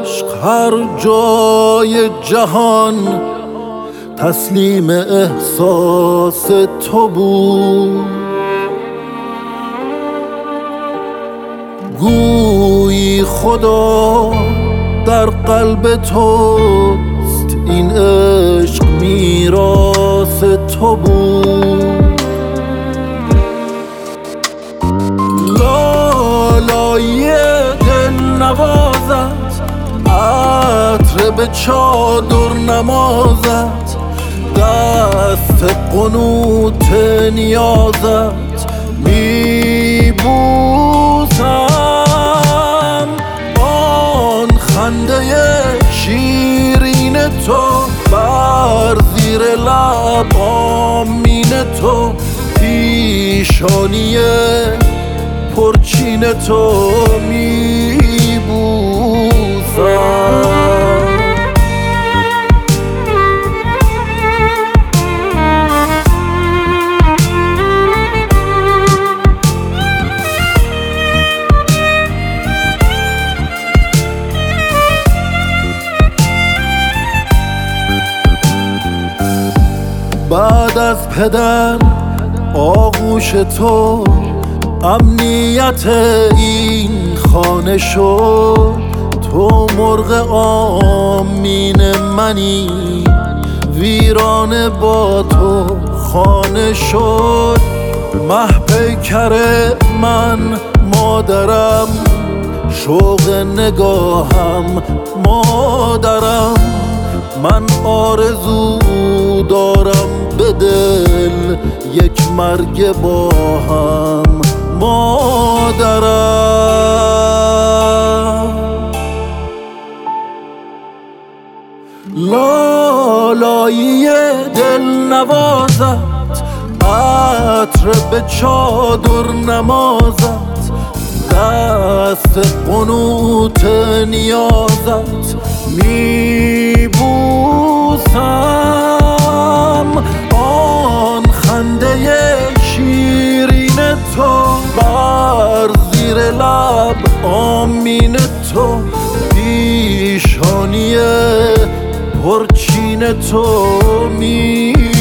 عشق هر جای جهان تسلیم احساس تو بود. گویی خدا در قلب توست، این عشق میراث تو بود. لالای دل نوازت، عطر به چادر نمازت، دست قنوت نیازت میبوسم. آن خنده شیرین تو بر زیر لب آمین تو، پیشانی پرچین تو میبوسم. بعد از پدر آغوش تو، امنیت این خانه شد. تو مرغ آمین منی، ویرانه با تو خانه شد. مه پیکر من مادرم، شوق نگاهم مادرم. من آرزو دارم به دل یک مرگ با هم مادرم. لالایی دل نوازت، عطر به چادر نمازت، دست قنوت نیازت میبوسم. آن خنده شیرین تو بر زیر لب آمین تو، پیشانی پرچین تو